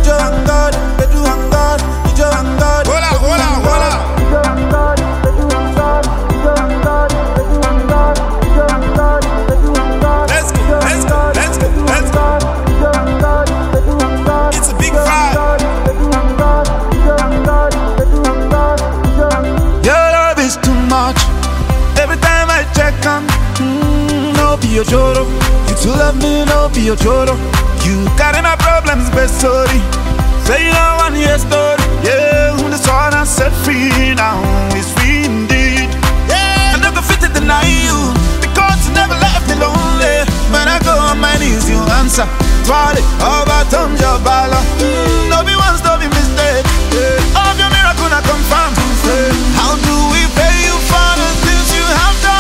Ijo and God, Bedu and God, Ijo and God. Hola, hola, hola. Ijo and God, Bedu and God, Ijo and God, Bedu and God, Ijo and God, Bedu and God. Let's go, let's go, let's go, let's go. Ijo and God, Bedu and God. It's a big vibe. Bedu and God, Ijo and God, Bedu and God, Ijo and God. Your love is too much. Every time I check on, no be your joro. You to love me, no be your joro. You carry my problems, best story. Say you don't want to hear story. Yeah, who the son has set free now is free indeed. Yeah, I'm not gonna fit to deny you because you never left me lonely. When I go on my knees, you answer. Twale, over Tom Jabala. No be once, no be mistake. Yeah, of your miracle, I confirm. Yeah. How do we pay you for the things you have done?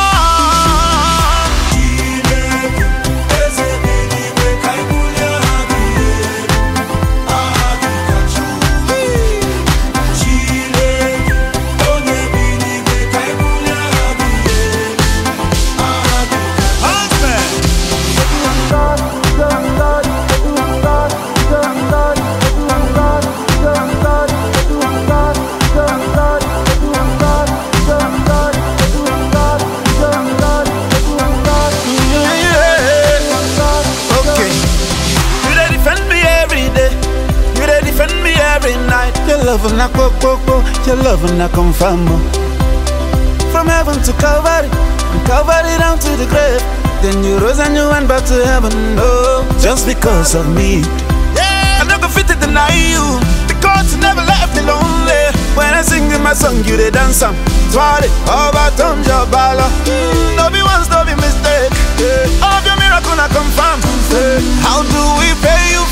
Your love na koko, your love na confirm. From heaven to Calvary, and Calvary down to the grave. Then you rose and you went back to heaven, no, just because of me. Yeah, I'm not gonna fit to deny you, because you never left me lonely. When I sing in my song, you they dance some. Twale, over Tom Jabala. No be once, no be mistake. Yeah, of your miracle I confirm. Yeah. How do we pay you